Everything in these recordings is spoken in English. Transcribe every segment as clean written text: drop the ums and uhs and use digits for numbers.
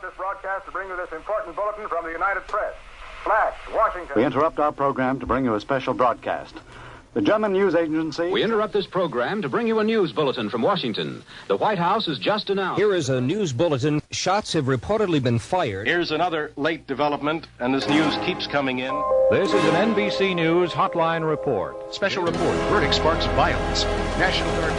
this broadcast to bring you this important bulletin from the United Press. Flash, Washington. We interrupt our program to bring you a special broadcast. The German news agency... We interrupt this program to bring you a news bulletin from Washington. The White House has just announced... Here is a news bulletin. Shots have reportedly been fired. Here's another late development, and this news keeps coming in. This is an NBC News Hotline report. Special report. Verdict sparks violence. National Guard...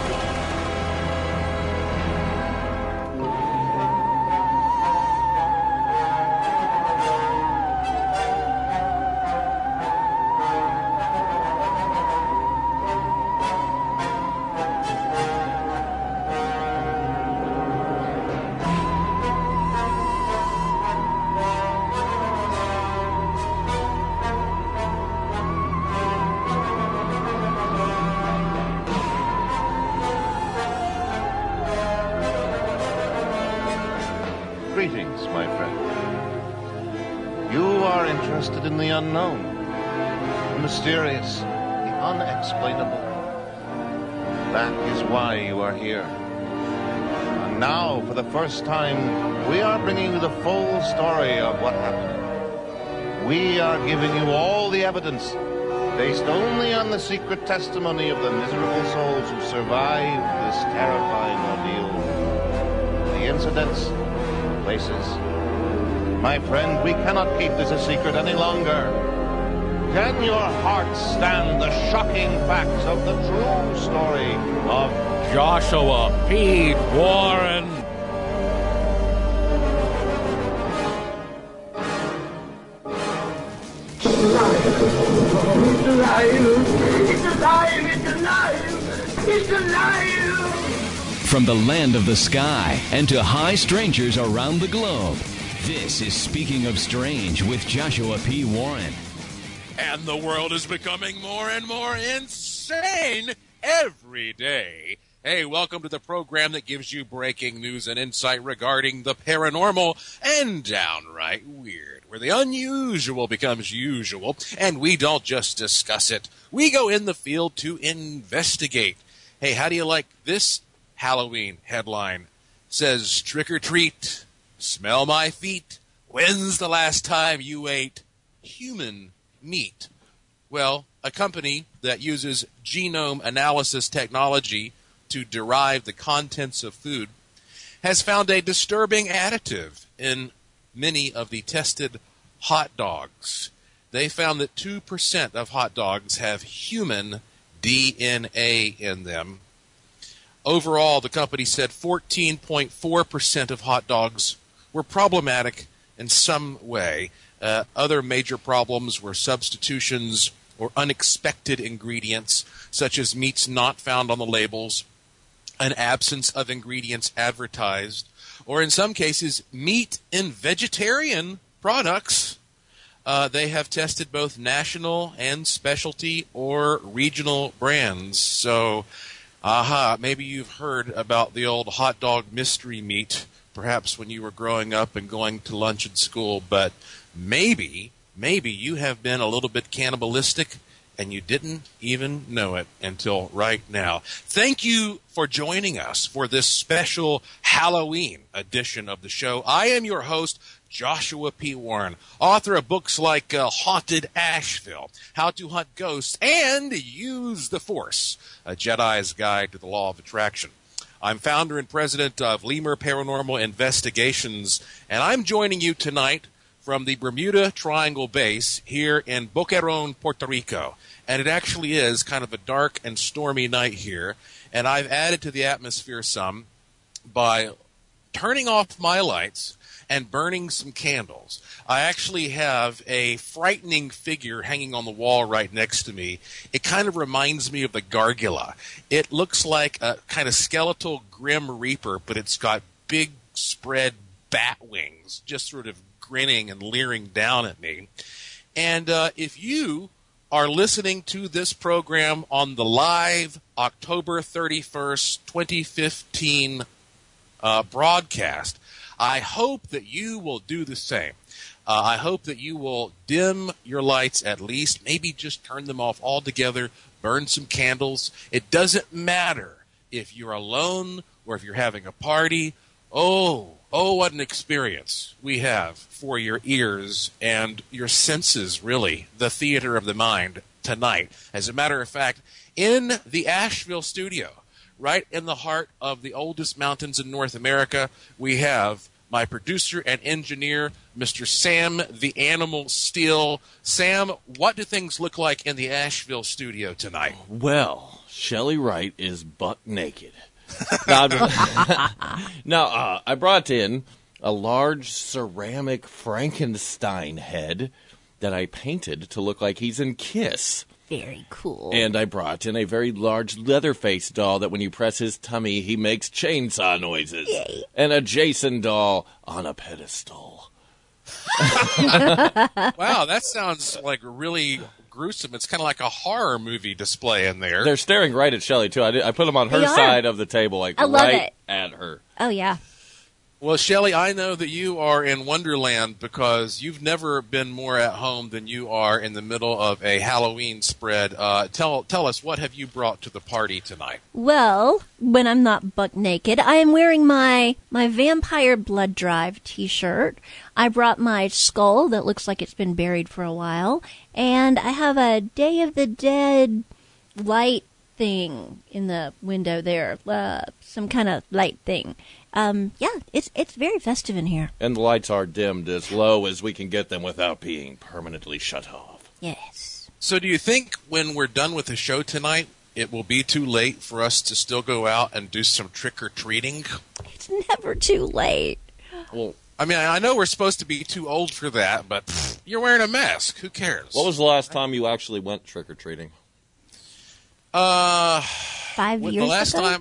Greetings, my friend. You are interested in the unknown, the mysterious, the unexplainable. That is why you are here. And now, for the first time, we are bringing you the full story of what happened. We are giving you all the evidence, based only on the secret testimony of the miserable souls who survived this terrifying ordeal. The incidents, places. My friend, we cannot keep this a secret any longer. Can your heart stand the shocking facts of the true story of Joshua P. Warren. It's alive! From the land of the sky and to high strangers around the globe, this is Speaking of Strange with Joshua P. Warren. And the world is becoming more and more insane every day. Hey, welcome to the program that gives you breaking news and insight regarding the paranormal and downright weird, where the unusual becomes usual, and we don't just discuss it. We go in the field to investigate. Hey, how do you like this Halloween headline? Says, trick or treat, smell my feet. When's the last time you ate human meat? Well, a company that uses genome analysis technology to derive the contents of food has found a disturbing additive in many of the tested hot dogs. They found that 2% of hot dogs have human DNA in them. Overall, the company said 14.4% of hot dogs were problematic in some way. Other major problems were substitutions or unexpected ingredients, such as meats not found on the labels, an absence of ingredients advertised, or in some cases, meat in vegetarian products. They have tested both national and specialty or regional brands. So, maybe you've heard about the old hot dog mystery meat, perhaps when you were growing up and going to lunch at school, but maybe you have been a little bit cannibalistic and you didn't even know it until right now. Thank you for joining us for this special Halloween edition of the show. I am your host, Joshua P. Warren, author of books like Haunted Asheville, How to Hunt Ghosts, and Use the Force, A Jedi's Guide to the Law of Attraction. I'm founder and president of Lemur Paranormal Investigations, and I'm joining you tonight from the Bermuda Triangle Base here in Boquerón, Puerto Rico. And it actually is kind of a dark and stormy night here, and I've added to the atmosphere some by turning off my lights and burning some candles. I actually have a frightening figure hanging on the wall right next to me. It kind of reminds me of the Gargula. It looks like a kind of skeletal Grim Reaper, but it's got big spread bat wings, just sort of grinning and leering down at me. And if you are listening to this program on the live October 31st, 2015 broadcast, I hope that you will do the same. I hope that you will dim your lights at least, maybe just turn them off altogether, burn some candles. It doesn't matter if you're alone or if you're having a party. Oh, Oh, what an experience we have for your ears and your senses, really, the theater of the mind tonight. As a matter of fact, in the Asheville studio, right in the heart of the oldest mountains in North America, we have my producer and engineer, Mr. Sam the Animal Steele. Sam, what do things look like in the Asheville studio tonight? Well, Shelley Wright is buck naked. Now, I brought in a large ceramic Frankenstein head that I painted to look like he's in Kiss. Very cool. And I brought in a very large Leatherface doll that when you press his tummy, he makes chainsaw noises. Yay. And a Jason doll on a pedestal. Wow, that sounds like really gruesome. It's kind of like a horror movie display in there. They're staring right at Shelley, too. I put them on her side of the table, like right at her. Oh, yeah. Well, Shelley, I know that you are in Wonderland because you've never been more at home than you are in the middle of a Halloween spread. Tell us, what have you brought to the party tonight? Well, when I'm not buck naked, I am wearing my Vampire Blood Drive t-shirt. I brought my skull that looks like it's been buried for a while. And I have a Day of the Dead light thing in the window there. Some kind of light thing. Yeah, it's very festive in here. And the lights are dimmed as low as we can get them without being permanently shut off. Yes. So do you think when we're done with the show tonight, it will be too late for us to still go out and do some trick-or-treating? It's never too late. Well, I mean, I know we're supposed to be too old for that, but you're wearing a mask. Who cares? What was the last time you actually went trick-or-treating? 5 years the last ago?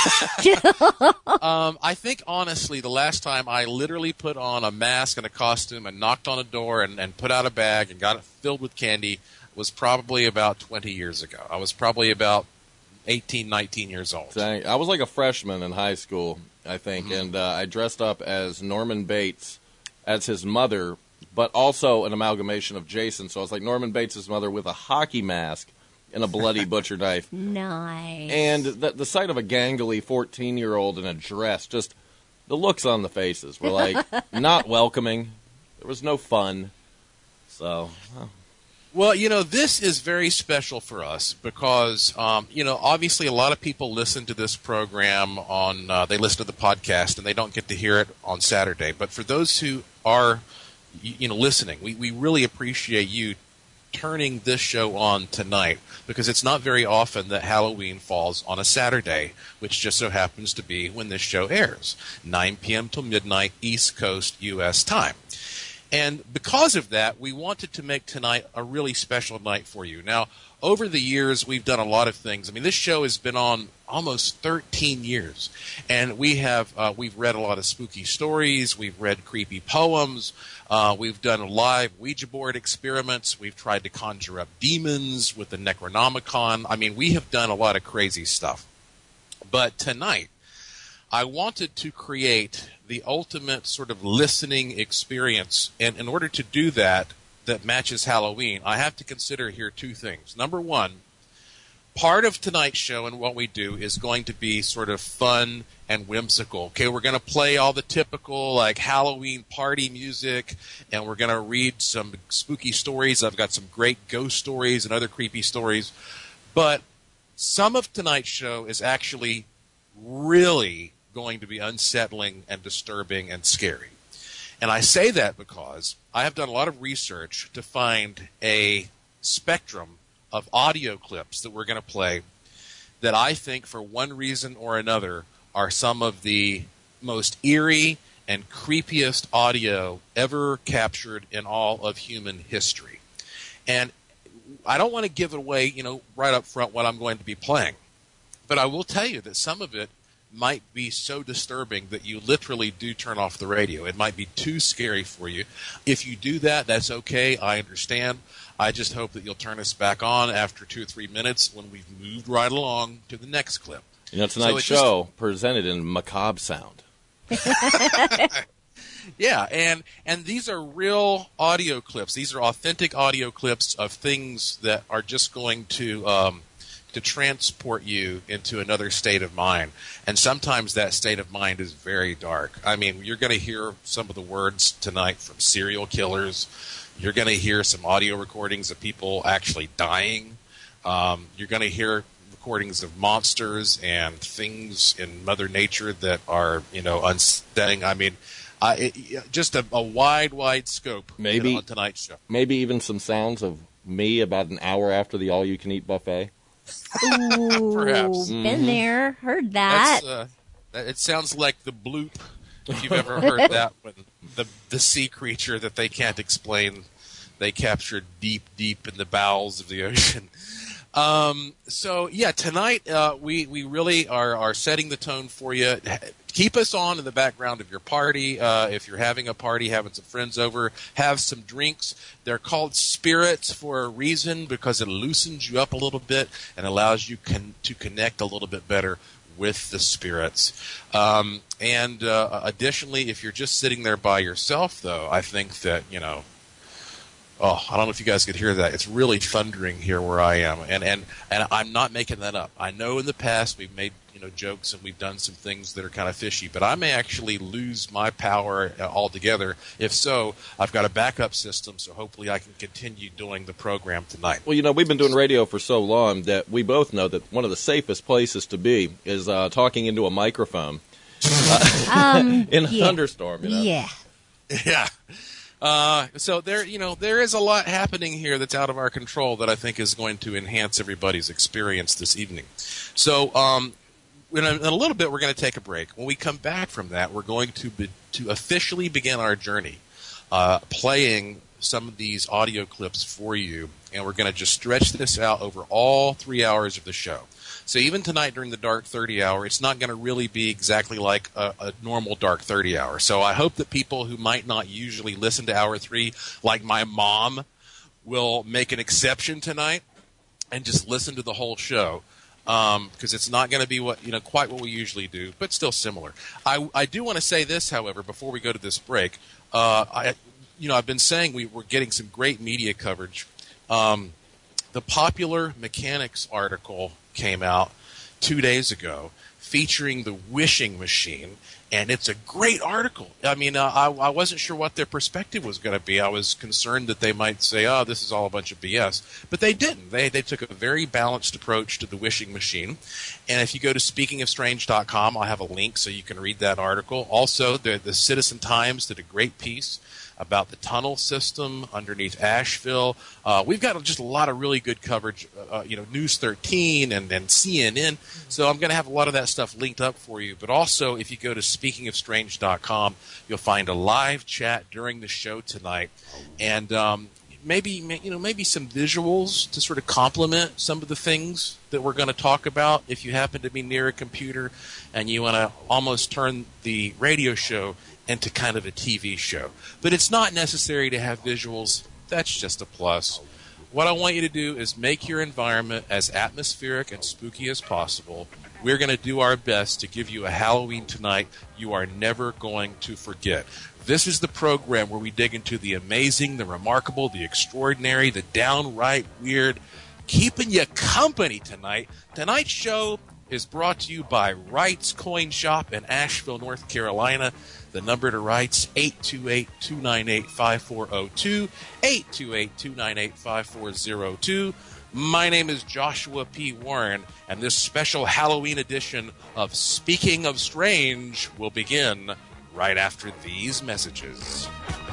time, I think honestly, the last time I literally put on a mask and a costume and knocked on a door and put out a bag and got it filled with candy was probably about 20 years ago. I was probably about 18, 19 years old. I was like a freshman in high school, I think, and I dressed up as Norman Bates as his mother, but also an amalgamation of Jason. So I was like Norman Bates' mother with a hockey mask and a bloody butcher knife. Nice. And the sight of a gangly 14-year-old in a dress, just the looks on the faces were like not welcoming. There was no fun. So, Well, this is very special for us because, obviously a lot of people listen to this program they listen to the podcast and they don't get to hear it on Saturday. But for those who are, listening, we really appreciate you turning this show on tonight because it's not very often that Halloween falls on a Saturday, which just so happens to be when this show airs, 9 p.m. till midnight East Coast U.S. time. And because of that, we wanted to make tonight a really special night for you. Now, over the years, we've done a lot of things. I mean, this show has been on almost 13 years, and we've read a lot of spooky stories. We've read creepy poems. We've done live Ouija board experiments. We've tried to conjure up demons with the Necronomicon. I mean, we have done a lot of crazy stuff. But tonight, I wanted to create the ultimate sort of listening experience. And in order to do that matches Halloween, I have to consider here two things. Number one, part of tonight's show and what we do is going to be sort of fun and whimsical. Okay, we're going to play all the typical like Halloween party music, and we're going to read some spooky stories. I've got some great ghost stories and other creepy stories. But some of tonight's show is actually really going to be unsettling and disturbing and scary. And I say that because I have done a lot of research to find a spectrum of audio clips that we're going to play that I think for one reason or another are some of the most eerie and creepiest audio ever captured in all of human history. And I don't want to give it away, right up front what I'm going to be playing. But I will tell you that some of it might be so disturbing that you literally do turn off the radio. It might be too scary for you. If you do that, that's okay. I understand. I just hope that you'll turn us back on after 2 or 3 minutes when we've moved right along to the next clip. Tonight's show presented in macabre sound. Yeah, and these are real audio clips. These are authentic audio clips of things that are just going to to transport you into another state of mind. And sometimes that state of mind is very dark. I mean, you're going to hear some of the words tonight from serial killers. You're going to hear some audio recordings of people actually dying. You're going to hear recordings of monsters and things in Mother Nature that are, unsettling. I mean, just a wide scope on tonight's show. Maybe even some sounds of me about an hour after the all-you-can-eat buffet. Ooh, perhaps. Been there, heard that. It sounds like the bloop, if you've ever heard that one. The sea creature that they can't explain, they captured deep in the bowels of the ocean. So yeah, tonight we really are setting the tone for you. Keep us on in the background of your party. If you're having a party, having some friends over, have some drinks. They're called spirits for a reason, because it loosens you up a little bit and allows you to connect a little bit better with the spirits. Additionally, if you're just sitting there by yourself, though, I think that, I don't know if you guys could hear that. It's really thundering here where I am. And I'm not making that up. I know in the past we've made jokes and we've done some things that are kind of fishy, but I may actually lose my power altogether. If so, I've got a backup system, so hopefully I can continue doing the program tonight. Well, we've been doing radio for so long that we both know that one of the safest places to be is talking into a microphone in a thunderstorm. Yeah. Yeah. So there is a lot happening here that's out of our control that I think is going to enhance everybody's experience this evening. So, in a little bit, we're going to take a break. When we come back from that, we're going to officially begin our journey, playing some of these audio clips for you, and we're going to just stretch this out over all 3 hours of the show. So even tonight during the Dark 30 hour, it's not going to really be exactly like a normal Dark 30 hour. So I hope that people who might not usually listen to Hour 3, like my mom, will make an exception tonight and just listen to the whole show. Because it's not going to be quite what we usually do, but still similar. I do want to say this, however, before we go to this break. I've been saying we're getting some great media coverage. The Popular Mechanics article came out 2 days ago featuring the wishing machine, and it's a great article. I mean, I wasn't sure what their perspective was going to be. I was concerned that they might say, oh, this is all a bunch of BS. But they didn't. They took a very balanced approach to the wishing machine. And if you go to speakingofstrange.com, I'll have a link so you can read that article. Also, the Citizen Times did a great piece about the tunnel system underneath Asheville. We've got just a lot of really good coverage, News 13 and CNN. So I'm going to have a lot of that stuff linked up for you. But also, if you go to speakingofstrange.com, you'll find a live chat during the show tonight. And maybe some visuals to sort of complement some of the things that we're going to talk about if you happen to be near a computer and you want to almost turn the radio show into kind of a TV show. But it's not necessary to have visuals. That's just a plus. What I want you to do is make your environment as atmospheric and spooky as possible. We're going to do our best to give you a Halloween tonight you are never going to forget. This is the program where we dig into the amazing, the remarkable, the extraordinary, the downright weird, keeping you company tonight. Tonight's show is brought to you by Wright's Coin Shop in Asheville, North Carolina. The number to Wright's 828-298-5402, 828-298-5402. My name is Joshua P. Warren, and this special Halloween edition of Speaking of Strange will begin right after these messages.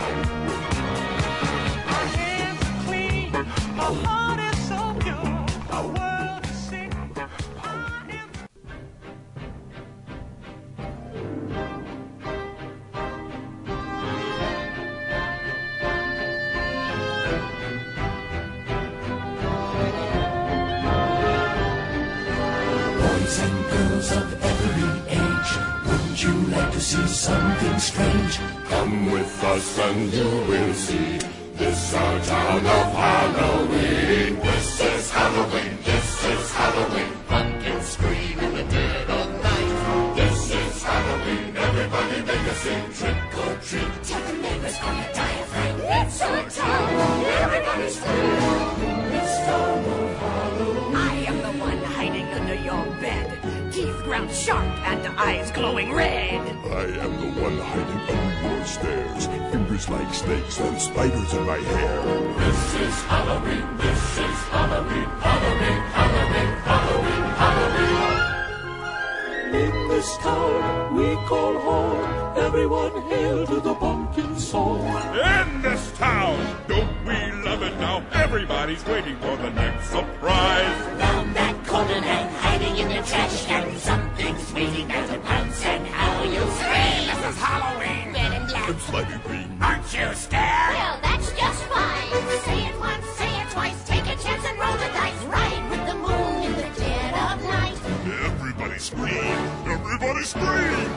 To see something strange, come with us and you will see. This our town of Halloween. This is Halloween. This is Halloween. Pumpkins scream in the dead of night. This is Halloween. Everybody make a scene. Trick or treat. Tell the neighbors on your diaphragm. It's our town. Everybody's free. This town of Halloween. I am the one sharp and eyes glowing red. I am the one hiding under your stairs, fingers like snakes and spiders in my hair. This is Halloween, this is Halloween, Halloween, Halloween, Halloween, Halloween. In this town we call home, everyone hail to the pumpkin song. In this town, don't we love it now? Everybody's waiting for the next surprise. Found that corner and hiding in the trash can. Something's waiting there to pounce and how you scream. This is Halloween. Red and black. And slimy green. Aren't you scared? Well, that's just fine. Say it once, say it twice. Take a chance and roll the dice. Ride with the moon in the dead of night. Everybody scream! Everybody scream!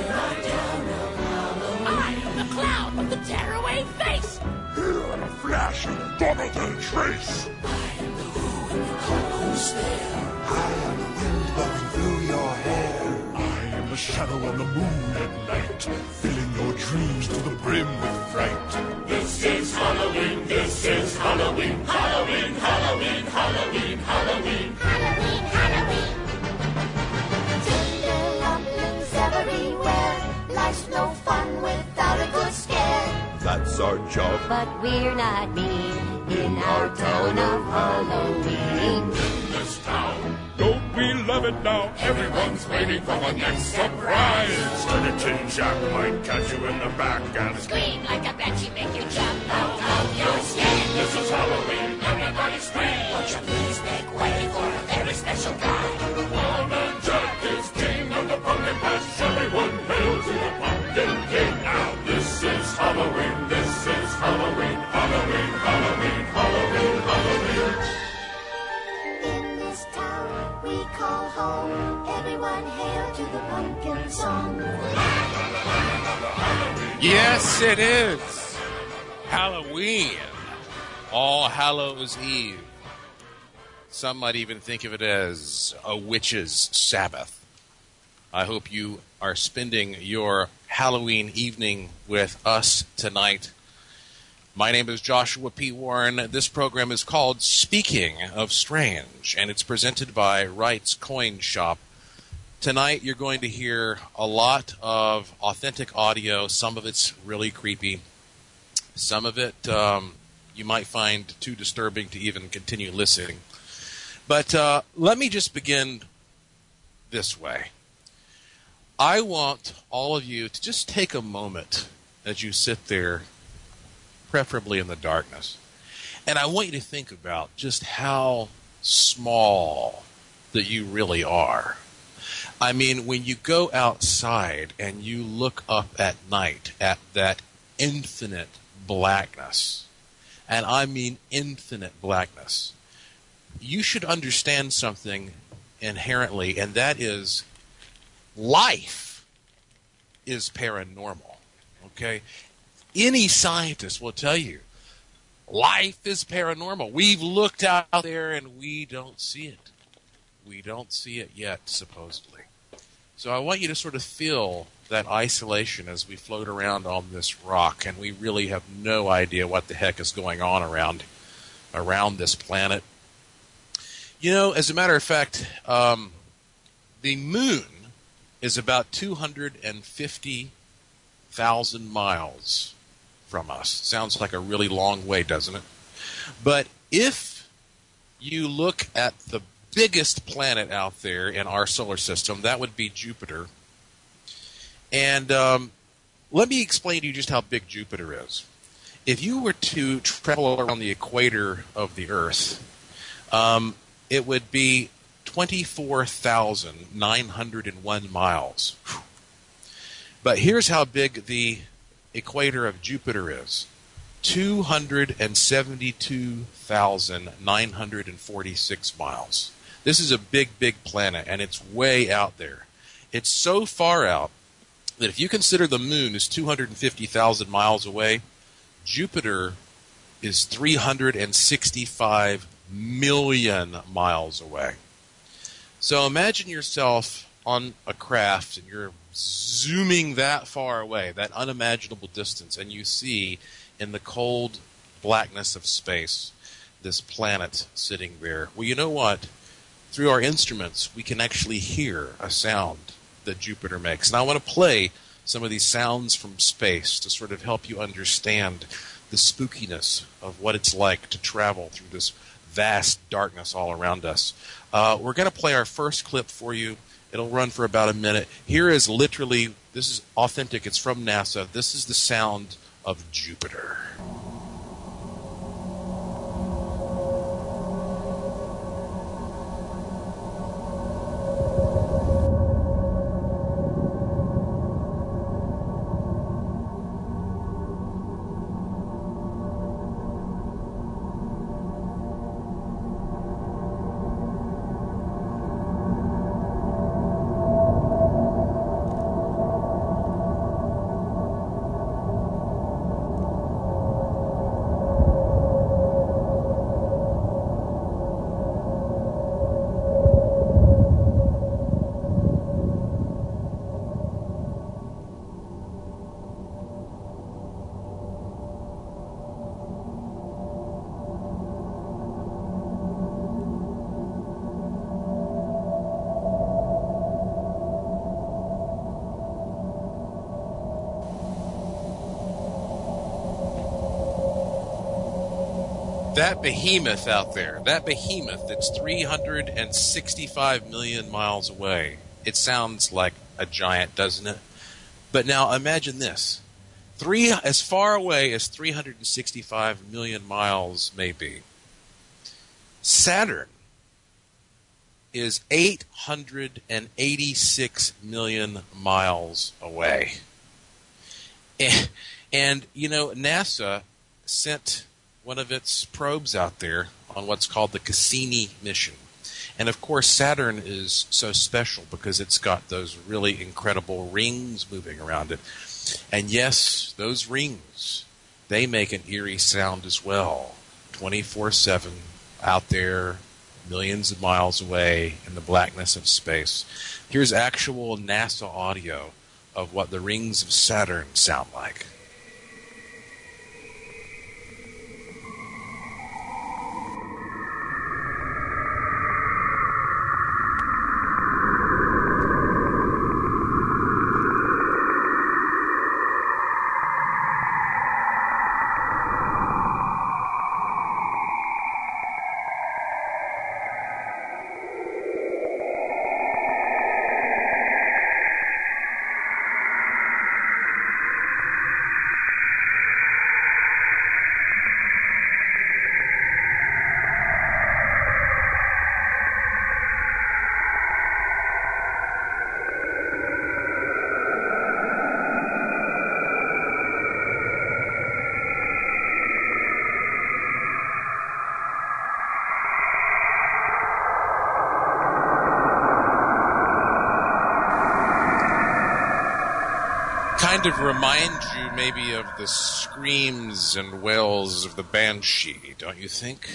I am the clown with the tearaway face. Here in a flash and gone without a trace. I am the who in the cold stare. I am the wind blowing through your hair. I am the shadow on the moon at night, filling your dreams to the brim with fright. This is Halloween, this is Halloween, Halloween, Halloween, Halloween, Halloween. Halloween, Halloween. Tender lumps everywhere. Life's no fun without a good scare. That's our job. But we're not mean in our town of Halloween. In this town, Don't we love it now? everyone's waiting for the next surprise. And a tin jack might catch you in the back and Scream like a banshee, make you jump out of your skin. This is Halloween, everybody scream. Won't you please make way for a very special guy? Lawman Jack is king of the pumpkin patch. Everyone hail to the pumpkin king. Now this is Halloween, this is Halloween, Halloween, Halloween, Halloween, Halloween. In this town we call home. Everyone hail to the pumpkin song. Yes, it is Halloween. All Hallows Eve. Some might even think of it as a witch's Sabbath. I hope you are spending your Halloween evening with us tonight. My name is Joshua P. Warren. This program is called Speaking of Strange, and it's presented by Wright's Coin Shop. Tonight you're going to hear a lot of authentic audio. Some of it's really creepy. Some of it you might find too disturbing to even continue listening. But let me just begin this way. I want all of you to just take a moment as you sit there, preferably in the darkness. And I want you to think about just how small that you really are. I mean, when you go outside and you look up at night at that infinite blackness, and I mean infinite blackness, you should understand something inherently, and that is life is paranormal, okay? Any scientist will tell you life is paranormal. We've looked out there and we don't see it. We don't see it yet, supposedly. So I want you to sort of feel that isolation as we float around on this rock, and we really have no idea what the heck is going on around this planet. You know, as a matter of fact, the moon is about 250,000 miles from us. Sounds like a really long way, doesn't it? But if you look at the biggest planet out there in our solar system, that would be Jupiter. And let me explain to you just how big Jupiter is. If you were to travel around the equator of the Earth, it would be 24,901 miles. But here's how big the equator of Jupiter is. 272,946 miles. This is a big, big planet, and it's way out there. It's so far out that if you consider the moon is 250,000 miles away, Jupiter is 365 million miles away. So imagine yourself on a craft and you're zooming that far away, that unimaginable distance, and you see in the cold blackness of space this planet sitting there. Well, you know what? Through our instruments, we can actually hear a sound that Jupiter makes. And I want to play some of these sounds from space to sort of help you understand the spookiness of what it's like to travel through this vast darkness all around us. We're going to play our first clip for you. It'll run for about a minute. Here is literally, this is authentic. It's from NASA. This is the sound of Jupiter. That behemoth out there, that behemoth that's 365 million miles away, it sounds like a giant, doesn't it? But now imagine this. As far away as 365 million miles may be, Saturn is 886 million miles away. And you know, NASA sent one of its probes out there on what's called the Cassini mission. And of course, Saturn is so special because it's got those really incredible rings moving around it. And yes, those rings, they make an eerie sound as well. 24/7 out there, millions of miles away in the blackness of space. Here's actual NASA audio of what the rings of Saturn sound like. Kind of remind you maybe of the screams and wails of the banshee, don't you think?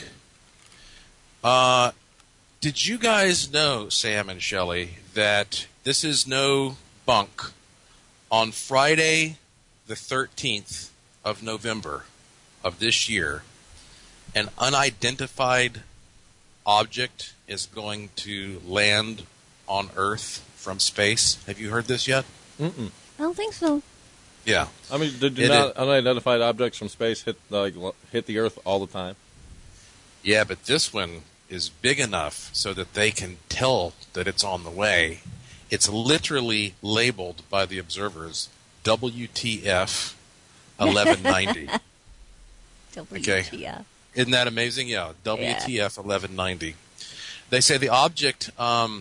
Did you guys know, Sam and Shelley, that this is no bunk? On Friday the 13th of November of this year, an unidentified object is going to land on Earth from space. Have you heard this yet? Mm-mm. I don't think so. Yeah. I mean, do not unidentified objects from space hit the Earth all the time? Yeah, but this one is big enough so that they can tell that it's on the way. It's literally labeled by the observers WTF 1190. WTF. Okay. Isn't that amazing? Yeah, WTF 1190. They say the object,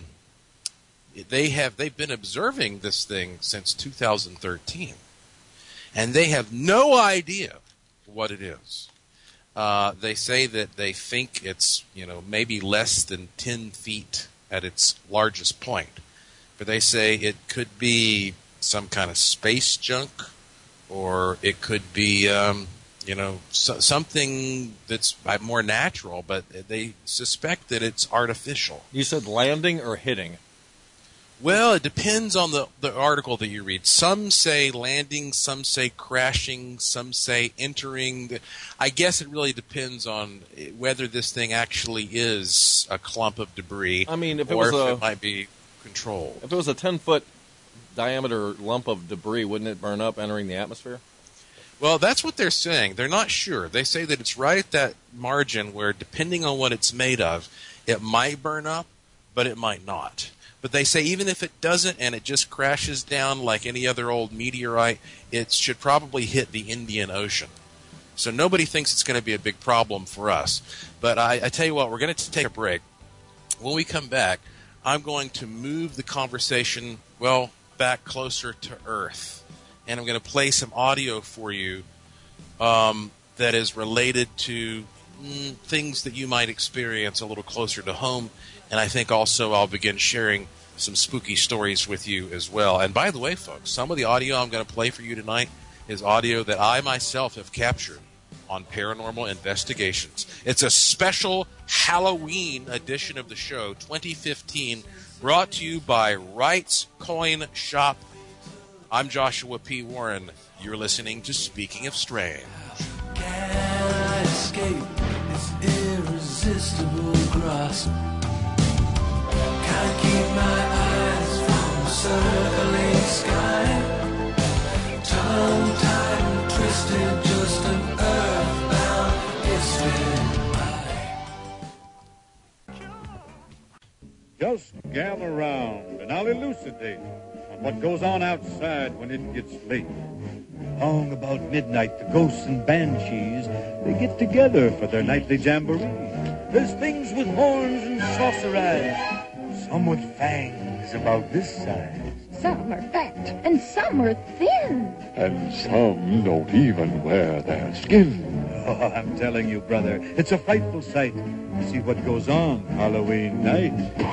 they've been observing this thing since 2013, and they have no idea what it is. They say that they think it's, maybe less than 10 feet at its largest point. But they say it could be some kind of space junk, or it could be, something that's more natural, but they suspect that it's artificial. You said landing or hitting? Well, it depends on the article that you read. Some say landing, some say crashing, some say entering. I guess it really depends on whether this thing actually is a clump of debris, I mean, if it might be controlled. If it was a 10-foot diameter lump of debris, wouldn't it burn up entering the atmosphere? Well, that's what they're saying. They're not sure. They say that it's right at that margin where, depending on what it's made of, it might burn up, but it might not. But they say even if it doesn't and it just crashes down like any other old meteorite, it should probably hit the Indian Ocean. So nobody thinks it's going to be a big problem for us. But I tell you what, we're going to take a break. When we come back, I'm going to move the conversation, well, back closer to Earth. And I'm going to play some audio for you that is related to things that you might experience a little closer to home. And I think also I'll begin sharing some spooky stories with you as well. And by the way, folks, some of the audio I'm going to play for you tonight is audio that I myself have captured on Paranormal Investigations. It's a special Halloween edition of the show, 2015, brought to you by Wright's Coin Shop. I'm Joshua P. Warren. You're listening to Speaking of Strange. Can I escape this irresistible grasp? Can't keep my eyes from the circling sky. Tongue-tied and twisted, just an earthbound distant eye. Just gather round and I'll elucidate on what goes on outside when it gets late. Long about midnight, the ghosts and banshees, they get together for their nightly jamboree. There's things with horns and saucer eyes, some with fangs about this size. Some are fat and some are thin. And some don't even wear their skin. Oh, I'm telling you, brother, it's a frightful sight to see what goes on Halloween night.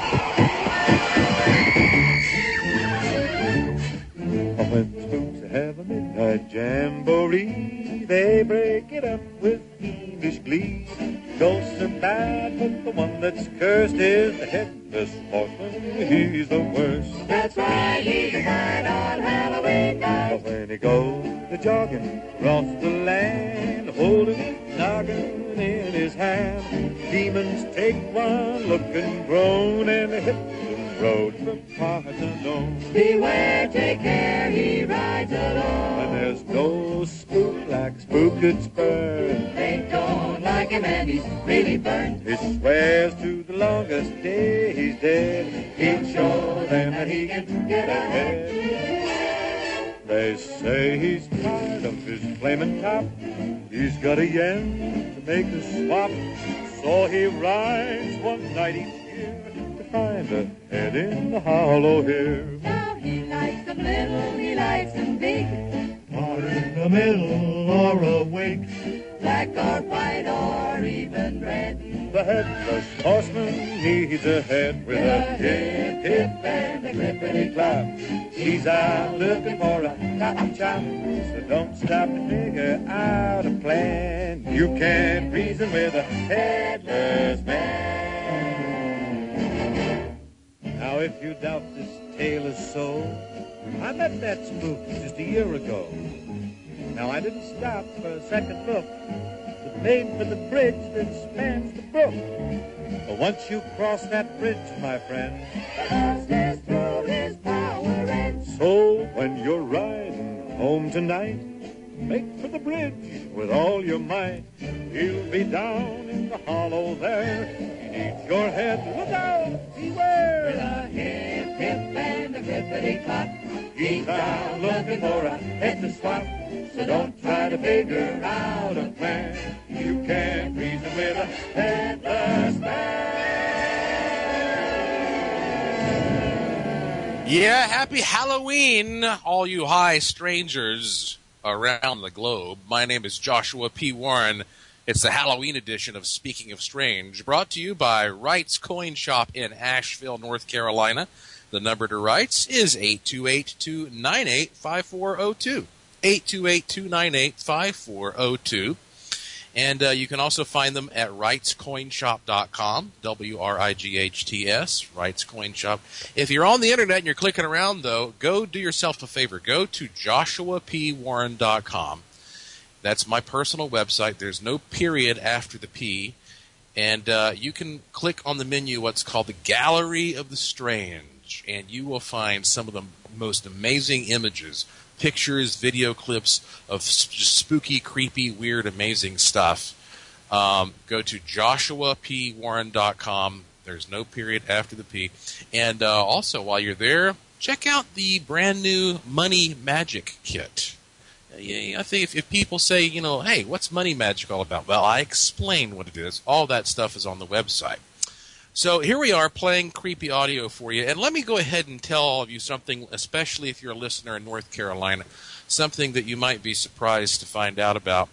When spooks have a midnight jamboree, they break it up with fiendish glee. Ghosts are bad, but the one that's cursed is the headless horseman. He's the worst. That's right, he's mine on Halloween night. But when he goes jogging across the land, holding his noggin in his hand, demons take one look and groan, and hit the road from parts alone. Beware, take care, he rides alone. And there's no spook like Spook at Spur. They don't like him and he's really burned. He swears to the longest day he's dead, he'll show them that he can get ahead. They say he's tired of his flaming top. He's got a yen to make a swap. So he rides one night each year to find a head in the hollow here. Now he likes them little, he likes them big, or in the middle or awake, black or white or even red. The headless horseman needs a head with a hip, hip, and a clippity clap. He's out looking for a top chop, so don't stop to figure out a plan. You can't reason with a headless man. Now if you doubt this tale is so, I met that spook just a year ago. Now I didn't stop for a second look, but made for the bridge that spans the brook. But once you cross that bridge, my friend, the fastest through his power ends. So when you're riding home tonight, make for the bridge with all your might. He'll be down in the hollow there. He needs your head. Look out! Beware! With a hip, hip, and a clippity-clop, he's down looking for a head to swap. So don't try to figure out a plan. You can't reason with a headless man. Yeah, happy Halloween, all you high strangers around the globe. My name is Joshua P. Warren. It's the Halloween edition of Speaking of Strange, brought to you by Wright's Coin Shop in Asheville, North Carolina. The number to Wright's is 828-298-5402. 828-298-5402. And you can also find them at wrightscoinshop.com, W-R-I-G-H-T-S, Wright's Coin Shop. If you're on the internet and you're clicking around, though, go do yourself a favor. Go to joshuapwarren.com. That's my personal website. There's no period after the P. And you can click on the menu what's called the Gallery of the Strange. page, and you will find some of the most amazing images, pictures, video clips of just spooky, creepy, weird, amazing stuff. Go to joshuapwarren.com. There's no period after the P. And also, while you're there, check out the brand new Money Magic Kit. I think if people say, hey, what's Money Magic all about? Well, I explain what it is. All that stuff is on the website. So here we are playing creepy audio for you. And let me go ahead and tell all of you something, especially if you're a listener in North Carolina, something that you might be surprised to find out about.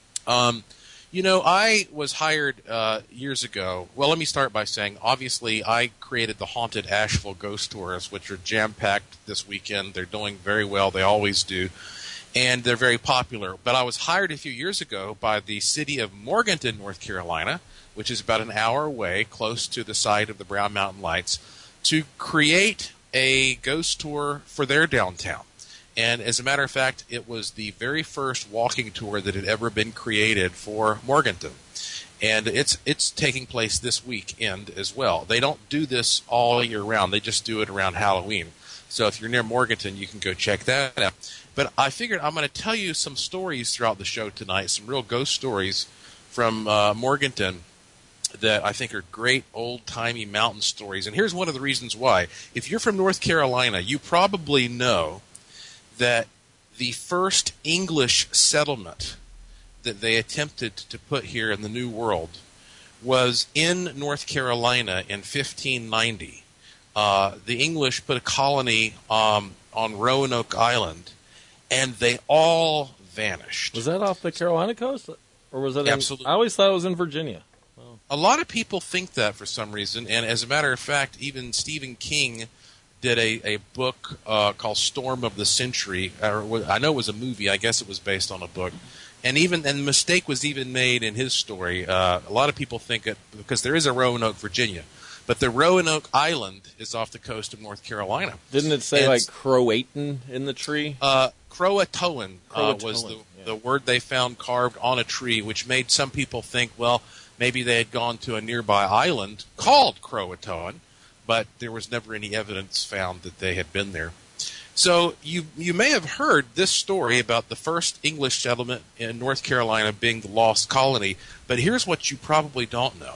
I was hired years ago. Well, let me start by saying, obviously, I created the Haunted Asheville Ghost Tours, which are jam-packed this weekend. They're doing very well. They always do. And they're very popular. But I was hired a few years ago by the city of Morganton, North Carolina, which is about an hour away, close to the site of the Brown Mountain Lights, to create a ghost tour for their downtown. And as a matter of fact, it was the very first walking tour that had ever been created for Morganton. And it's taking place this weekend as well. They don't do this all year round. They just do it around Halloween. So if you're near Morganton, you can go check that out. But I figured I'm going to tell you some stories throughout the show tonight, some real ghost stories from Morganton that I think are great old-timey mountain stories. And here's one of the reasons why. If you're from North Carolina, you probably know that the first English settlement that they attempted to put here in the New World was in North Carolina in 1590. The English put a colony on Roanoke Island, and they all vanished. Was that off the Carolina coast? Or was it Absolutely. I always thought it was in Virginia. Oh. A lot of people think that for some reason, and as a matter of fact, even Stephen King did a book called Storm of the Century. I know it was a movie. I guess it was based on a book. And the mistake was even made in his story. A lot of people think it because there is a Roanoke, Virginia. But the Roanoke Island is off the coast of North Carolina. Didn't it say Croatan in the tree? Croatoan was the word they found carved on a tree, which made some people think, well, maybe they had gone to a nearby island called Croatoan, but there was never any evidence found that they had been there. So you may have heard this story about the first English settlement in North Carolina being the Lost Colony, but here's what you probably don't know.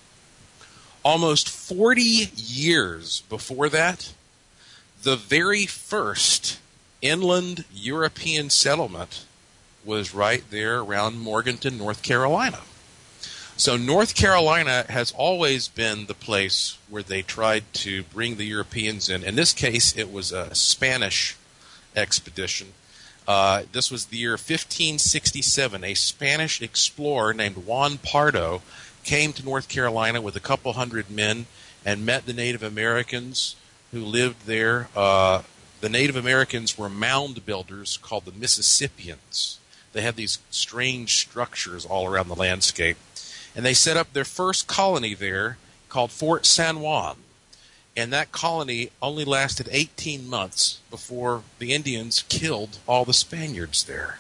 Almost 40 years before that, the very first inland European settlement was right there around Morganton, North Carolina. So North Carolina has always been the place where they tried to bring the Europeans in. In this case, it was a Spanish expedition. This was the year 1567. A Spanish explorer named Juan Pardo came to North Carolina with a couple hundred men and met the Native Americans who lived there. The Native Americans were mound builders called the Mississippians. They had these strange structures all around the landscape. And they set up their first colony there called Fort San Juan. And that colony only lasted 18 months before the Indians killed all the Spaniards there.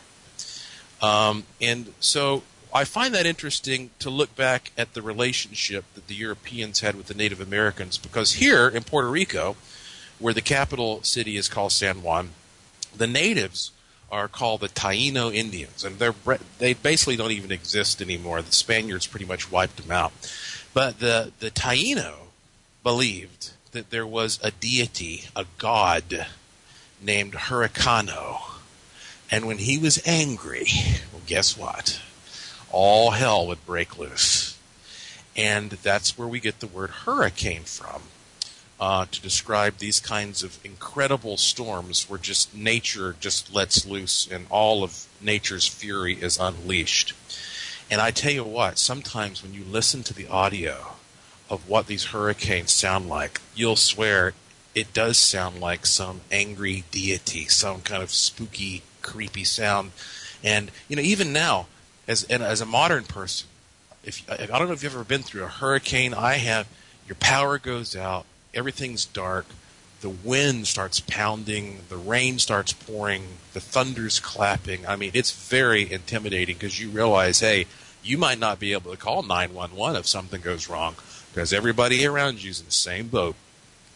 And so I find that interesting to look back at the relationship that the Europeans had with the Native Americans, because here in Puerto Rico, where the capital city is called San Juan, the natives are called the Taino Indians, and they basically don't even exist anymore. The Spaniards pretty much wiped them out. But the Taino believed that there was a deity, a god, named Hurricano. And when he was angry, well, guess what? All hell would break loose. And that's where we get the word hurricane from, to describe these kinds of incredible storms where just nature just lets loose and all of nature's fury is unleashed. And I tell you what, sometimes when you listen to the audio of what these hurricanes sound like, you'll swear it does sound like some angry deity, some kind of spooky, creepy sound. And, even now, as a modern person, I don't know if you've ever been through a hurricane. I have. Your power goes out. Everything's dark. The wind starts pounding. The rain starts pouring. The thunder's clapping. I mean, it's very intimidating because you realize, hey, you might not be able to call 911 if something goes wrong because everybody around you's in the same boat.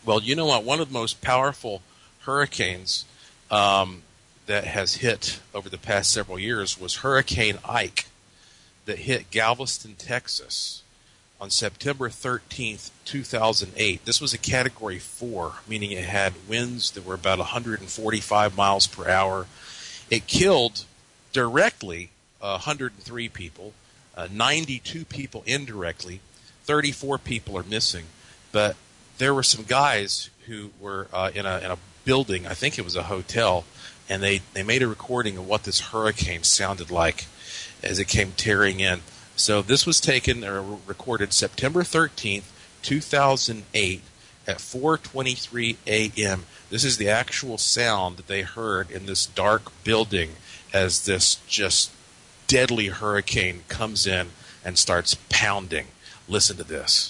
Well, you know what? One of the most powerful hurricanes that has hit over the past several years was Hurricane Ike that hit Galveston, Texas on September 13th, 2008. This was a Category 4, meaning it had winds that were about 145 miles per hour. It killed directly 103 people, 92 people indirectly, 34 people are missing. But there were some guys who were in a building, I think it was a hotel, and they made a recording of what this hurricane sounded like as it came tearing in. So this was taken or recorded September 13th, 2008 at 4:23 a.m. This is the actual sound that they heard in this dark building as this just deadly hurricane comes in and starts pounding. Listen to this.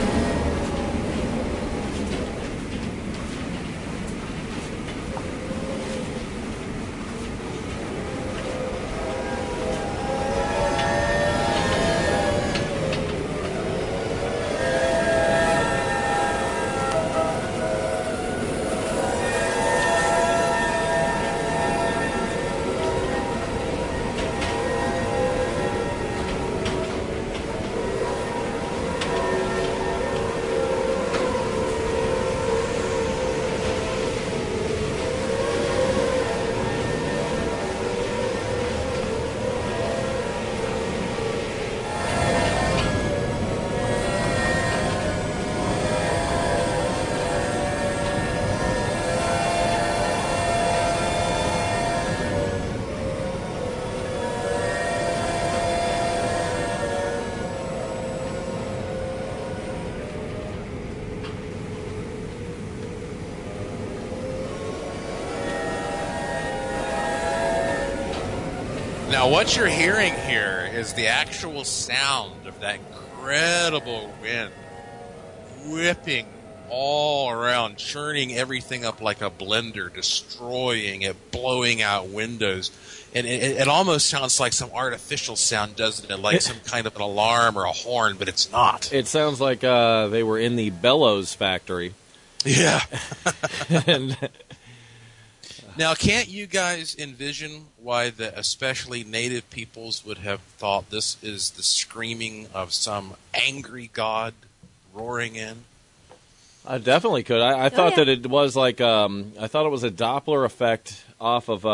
Now, what you're hearing here is the actual sound of that incredible wind whipping all around, churning everything up like a blender, destroying it, blowing out windows. And it almost sounds like some artificial sound, doesn't it? Like some kind of an alarm or a horn, but it's not. It sounds like they were in the bellows factory. Yeah. And now, can't you guys envision why the especially native peoples would have thought this is the screaming of some angry god roaring in? I definitely could. I thought that it was like I thought it was a Doppler effect off of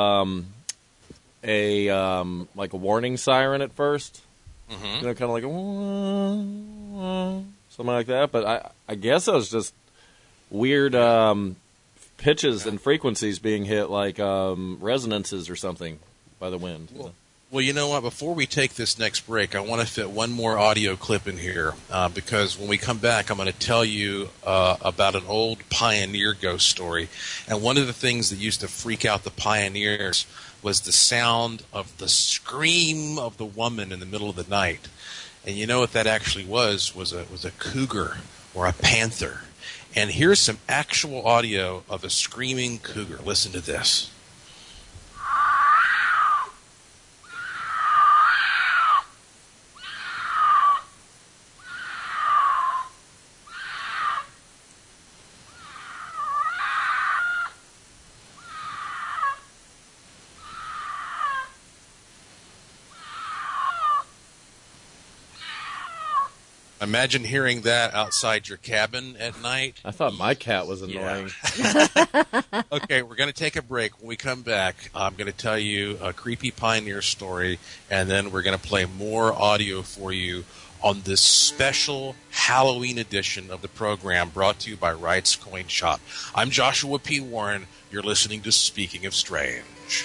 a like a warning siren at first. Mm-hmm. You know, kind of like something like that. But I guess it was just weird pitches and frequencies being hit, like resonances or something by the wind. Well, you know what? Before we take this next break, I want to fit one more audio clip in here because when we come back, I'm going to tell you about an old pioneer ghost story. And one of the things that used to freak out the pioneers was the sound of the scream of the woman in the middle of the night. And you know what that actually was a cougar or a panther. And here's some actual audio of a screaming cougar. Listen to this. Imagine hearing that outside your cabin at night. I thought my cat was annoying. Yeah. Okay, we're going to take a break. When we come back, I'm going to tell you a creepy pioneer story, and then we're going to play more audio for you on this special Halloween edition of the program brought to you by Wright's Coin Shop. I'm Joshua P. Warren. You're listening to Speaking of Strange.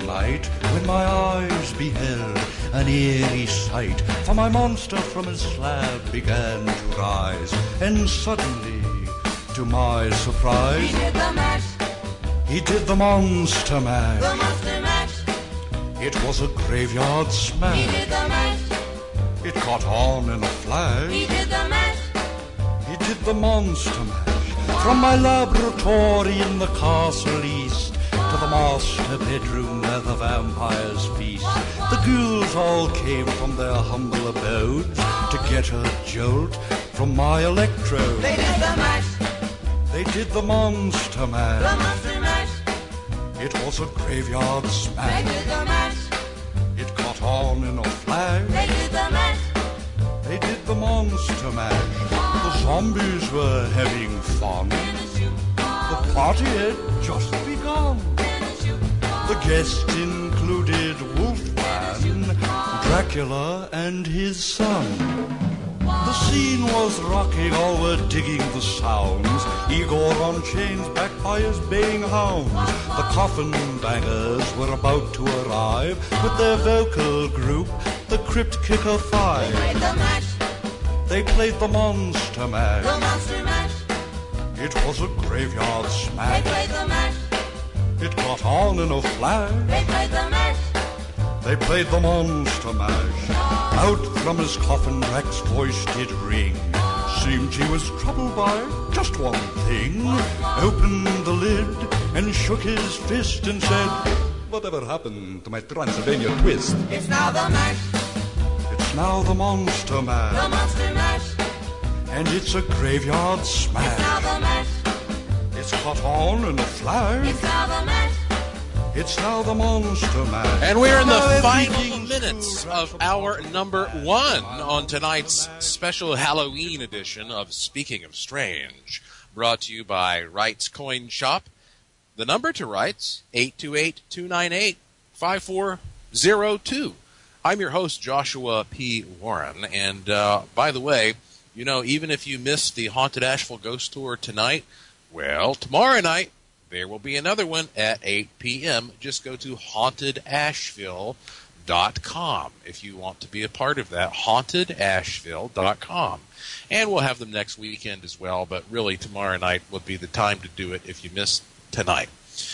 light when my eyes beheld an eerie sight. For my monster from his slab began to rise, and suddenly, to my surprise, He did the mash. He did the monster mash. The monster mash. It was a graveyard smash. He did the mash. It caught on in a flash. He did the mash. He did the monster mash. From my laboratory in the castle east to the master bedroom where the vampires feast, the ghouls all came from their humble abodes to get a jolt from my electrode. They did the mash. They did the monster mash. The monster mash. It was a graveyard smash. They did the mash. It caught on in a flash. They did the mash. They did the monster mash. The zombies were having fun. The party had just begun. The guests included Wolfman, Dracula, and his son. The scene was rocking, all were digging the sounds. Igor on chains, backed by his baying hounds. The coffin bangers were about to arrive with their vocal group, the Crypt Kicker Five. They played the mash. They played the monster mash. The monster mash. It was a graveyard smash. They played the mash. It caught on in a flash. They played the mash. They played the monster mash. Out from his coffin Drac's voice did ring. Seemed he was troubled by just one thing. Opened the lid and shook his fist and said, "Whatever happened to my Transylvania twist?" It's now the mash. It's now the monster mash. The monster mash. And it's a graveyard smash. It's now the mash. It's caught on in a flash. It's now the mash. It's now the monster mash. And we're in the Now final everything's minutes of hour number 1 on tonight's special Halloween edition of Speaking of Strange, brought to you by Wright's Coin Shop. The number to Wright's, 828-298-5402. I'm your host, Joshua P. Warren, and by the way, you know, even if you missed the Haunted Asheville Ghost Tour tonight, well, tomorrow night, there will be another one at 8 p.m. Just go to hauntedasheville.com if you want to be a part of that, hauntedasheville.com. And we'll have them next weekend as well, but really tomorrow night will be the time to do it if you missed tonight.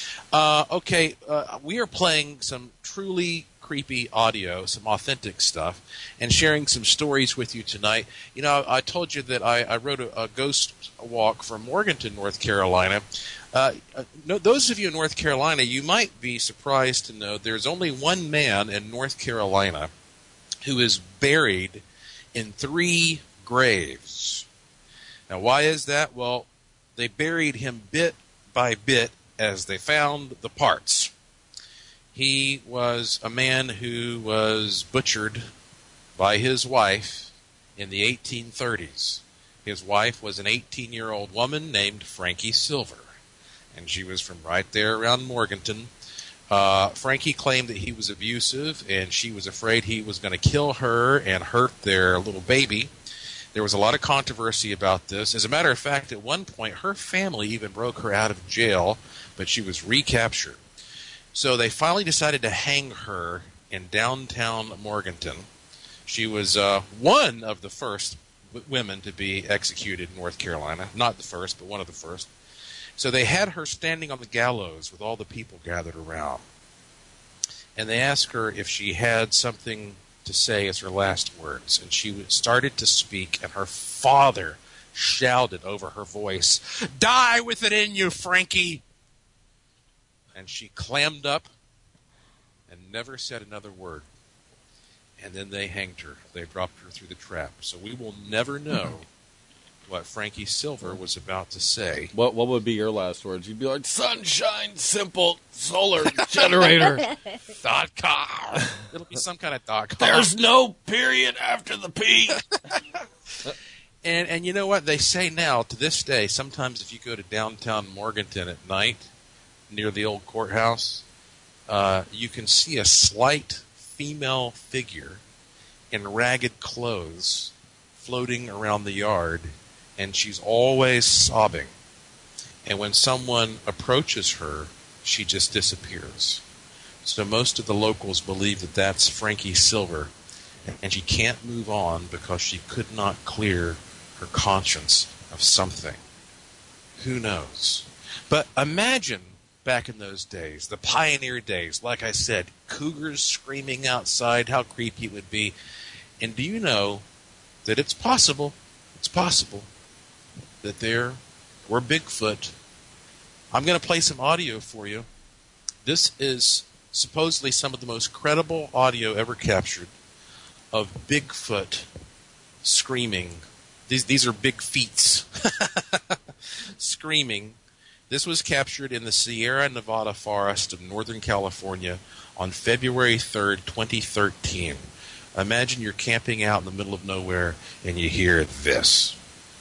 We are playing some truly creepy audio, some authentic stuff, and sharing some stories with you tonight. You know, I told you that I wrote a ghost walk from Morganton, North Carolina. Those of you in North Carolina, you might be surprised to know there's only one man in North Carolina who is buried in 3 graves. Now, why is that? Well, they buried him bit by bit as they found the parts. He was a man who was butchered by his wife in the 1830s. His wife was an 18-year-old woman named Frankie Silver, and she was from right there around Morganton. Frankie claimed that he was abusive, and she was afraid he was going to kill her and hurt their little baby. There was a lot of controversy about this. As a matter of fact, at one point, her family even broke her out of jail, but she was recaptured. So they finally decided to hang her in downtown Morganton. She was one of the first women to be executed in North Carolina. Not the first, but one of the first. So they had her standing on the gallows with all the people gathered around. And they asked her if she had something to say as her last words. And she started to speak, and her father shouted over her voice, "Die with it in you, Frankie!" And she clammed up and never said another word. And then they hanged her. They dropped her through the trap. So we will never know what Frankie Silver was about to say. What would be your last words? You'd be like, "Sunshine Simple Solar Generator. .com. It'll be some kind of .com. There's no period after the P." And you know what? They say now, to this day, sometimes if you go to downtown Morganton at night, near the old courthouse, you can see a slight female figure in ragged clothes floating around the yard, and she's always sobbing. And when someone approaches her, she just disappears. So most of the locals believe that that's Frankie Silver, and she can't move on because she could not clear her conscience of something. Who knows? But imagine back in those days, the pioneer days, like I said, cougars screaming outside, how creepy it would be. And do you know that it's possible that there were Bigfoot? I'm going to play some audio for you. This is supposedly some of the most credible audio ever captured of Bigfoot screaming. These are big feets screaming. This was captured in the Sierra Nevada forest of Northern California on February 3rd, 2013. Imagine you're camping out in the middle of nowhere and you hear this.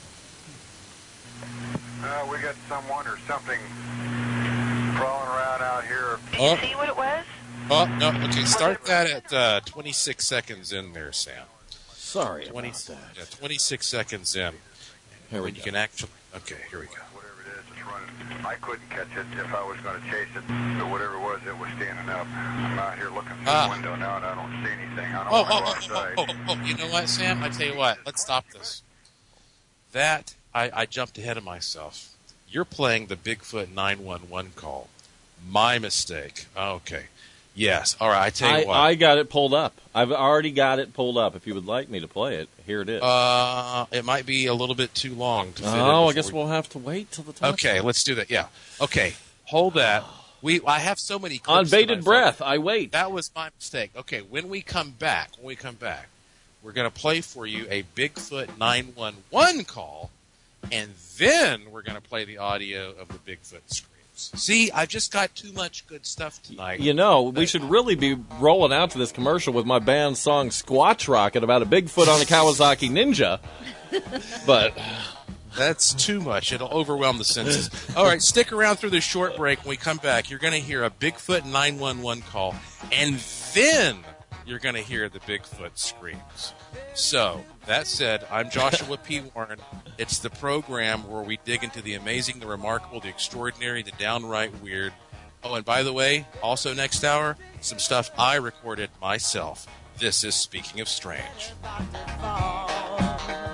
We got someone or something crawling around out here. Did you see what it was? Oh, no. Okay, start that at 26 seconds in there, Sam. Sorry 20, about that. Yeah, 26 seconds in. Here we when go. You can actually... Okay, here we go. Whatever it is, it's running. I couldn't catch it if I was going to chase it. So whatever it was standing up. I'm out here looking through the window now, and I don't see anything. I don't want to go outside. You know what, Sam? I tell you what. Let's stop this. That, I jumped ahead of myself. You're playing the Bigfoot 911 call. My mistake. Okay. Yes. All right, I tell you what. I got it pulled up. I've already got it pulled up. If you would like me to play it, here it is. It might be a little bit too long to fit in. Oh, I guess we'll have to wait till the time. Okay, let's do that. Yeah. Okay, hold that. I have so many clips. On bated breath, I wait. That was my mistake. Okay, when we come back, we're going to play for you a Bigfoot 911 call, and then we're going to play the audio of the Bigfoot screams. See, I've just got too much good stuff tonight. You know, we should really be rolling out to this commercial with my band's song Squatch Rocket about a Bigfoot on a Kawasaki Ninja. But that's too much. It'll overwhelm the senses. All right, stick around through this short break. When we come back, you're going to hear a Bigfoot 911 call, and then you're going to hear the Bigfoot screams. So, that said, I'm Joshua P. Warren. It's the program where we dig into the amazing, the remarkable, the extraordinary, the downright weird. Oh, and by the way, also next hour, some stuff I recorded myself. This is Speaking of Strange.